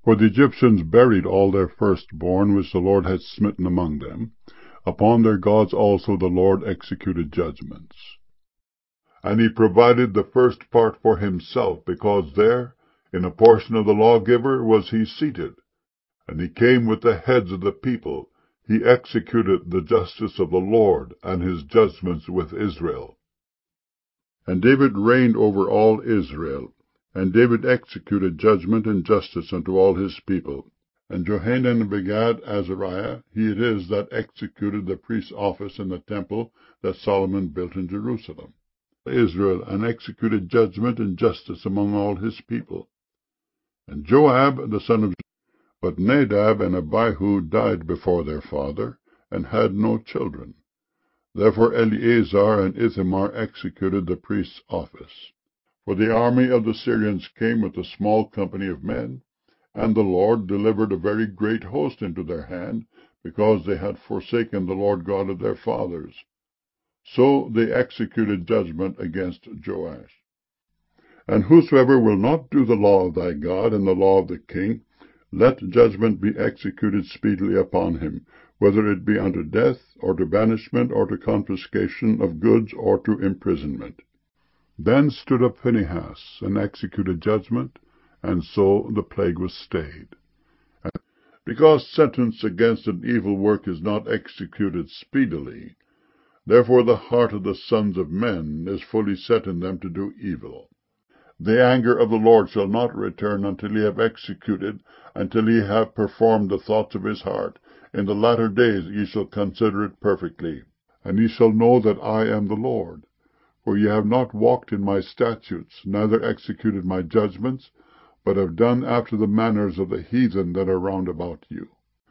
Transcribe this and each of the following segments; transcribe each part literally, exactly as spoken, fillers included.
For the Egyptians buried all their firstborn which the Lord had smitten among them. Upon their gods also the Lord executed judgments. And he provided the first part for himself, because there, in a portion of the lawgiver, was he seated. And he came with the heads of the people. He executed the justice of the Lord, and his judgments with Israel. And David reigned over all Israel. And David executed judgment and justice unto all his people. And Johanan begat Azariah. He it is that executed the priest's office in the temple that Solomon built in Jerusalem. Israel, and executed judgment and justice among all his people. And Joab the son of But Nadab and Abihu died before their father, and had no children. Therefore Eleazar and Ithamar executed the priest's office. For the army of the Syrians came with a small company of men, and the Lord delivered a very great host into their hand, because they had forsaken the Lord God of their fathers. So they executed judgment against Joash. And whosoever will not do the law of thy God and the law of the king, let judgment be executed speedily upon him, whether it be unto death, or to banishment, or to confiscation of goods, or to imprisonment. Then stood up Phinehas, and executed judgment, and so the plague was stayed. And because sentence against an evil work is not executed speedily, therefore the heart of the sons of men is fully set in them to do evil. The anger of the Lord shall not return until he have executed, until he have performed the thoughts of his heart. In the latter days ye shall consider it perfectly. And ye shall know that I am the Lord. For ye have not walked in my statutes, neither executed my judgments, but have done after the manners of the heathen that are round about you.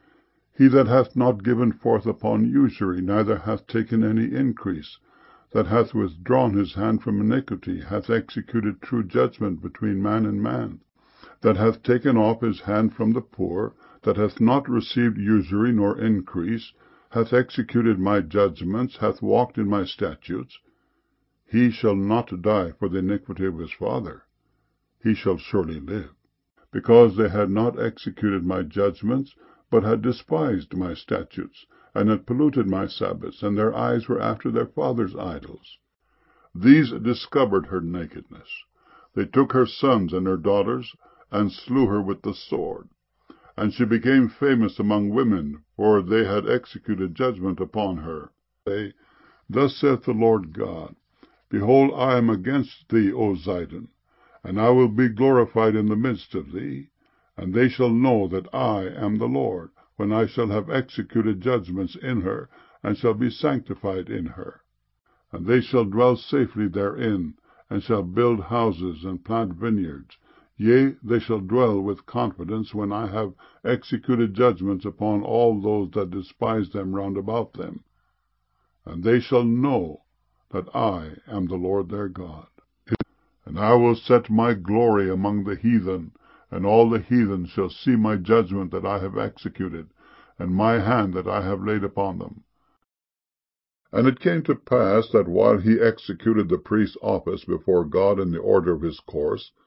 He that hath not given forth upon usury, neither hath taken any increase, that hath withdrawn his hand from iniquity, hath executed true judgment between man and man, that hath taken off his hand from the poor, that hath not received usury nor increase, hath executed my judgments, hath walked in my statutes, he shall not die for the iniquity of his father, he shall surely live. Because they had not executed my judgments, but had despised my statutes, and had polluted my Sabbaths, and their eyes were after their fathers' idols. These discovered her nakedness. They took her sons and her daughters, and slew her with the sword. And she became famous among women, for they had executed judgment upon her. Say, Thus saith the Lord God, Behold, I am against thee, O Zidon, and I will be glorified in the midst of thee. And they shall know that I am the Lord, when I shall have executed judgments in her, and shall be sanctified in her. And they shall dwell safely therein, and shall build houses and plant vineyards. Yea, they shall dwell with confidence, when I have executed judgments upon all those that despise them round about them. And they shall know that I am the Lord their God. And I will set my glory among the heathen, and all the heathen shall see my judgment that I have executed, and my hand that I have laid upon them. And it came to pass that while he executed the priest's office before God in the order of his course,